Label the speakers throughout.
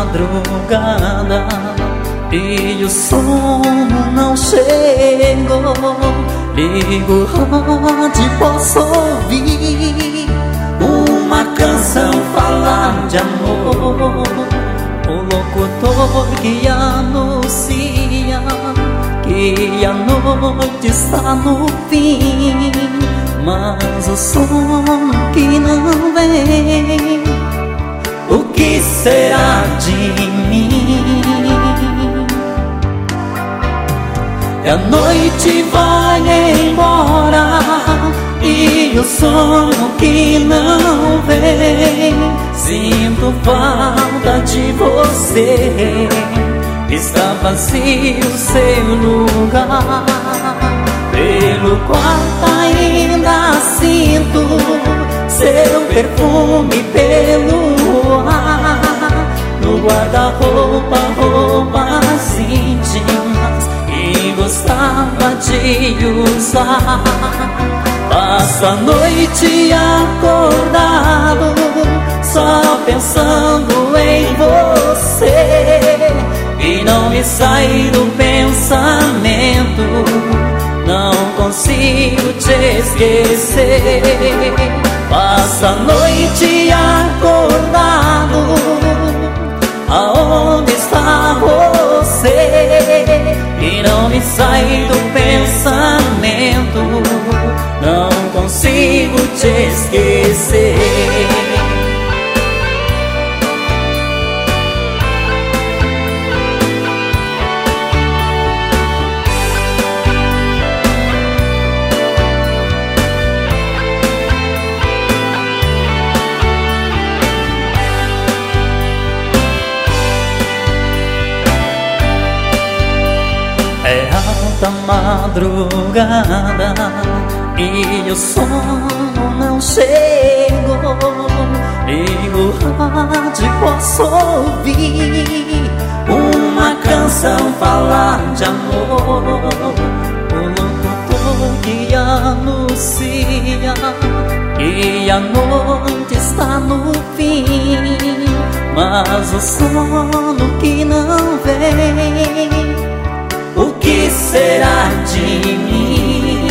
Speaker 1: madrugada e o sono não chegou. Ligo o rádio, posso ouvir uma canção falar de amor. O locutor que anuncia que a noite está no fim, mas o sono que não vem, o que será de mim? E a noite vai embora e o sono que não vem. Sinto falta de você, está vazio seu lugar. Pelo quarto ainda sinto seu perfume pelo ar. No guarda-roupa, roupas íntimas que gostava de usar. Passo a noite acordado, só pensando em você, e não me sai do pensamento, não consigo te esquecer. Passo a noite acordado, aonde está você? E não me sai do pensamento, não consigo te esquecer. É alta madrugada e o sono não chegou. Ligo o rádio, posso ouvir uma canção falar de amor. O locutor que anuncia que a noite está no fim, mas o sono que não vem, o que será de mim?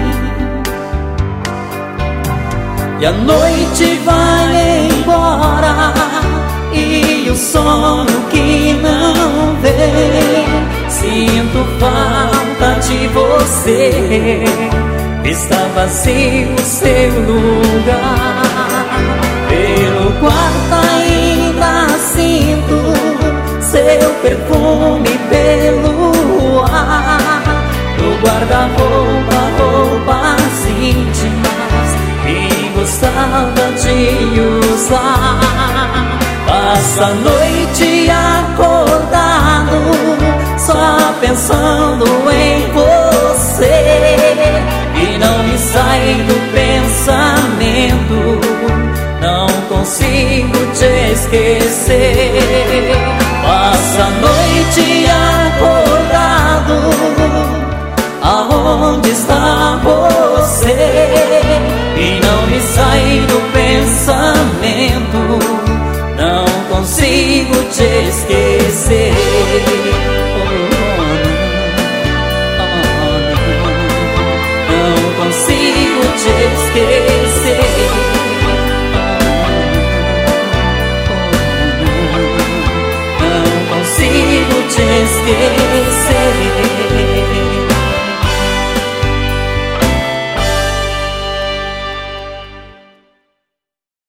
Speaker 1: E a noite vai embora e o sono que não vem. Sinto falta de você, está vazio seu lugar. Pelo quarto ainda sinto seu perfume pelo ar. No guarda-roupa, roupas íntimas que gostava de usar. Passa a noite acordado, só pensando em você, e não me sai do pensamento, não consigo te esquecer. Passa a noite acordado, aonde está você? E não me sai do pensamento, não consigo te esquecer. Não consigo te esquecer. Não consigo te esquecer.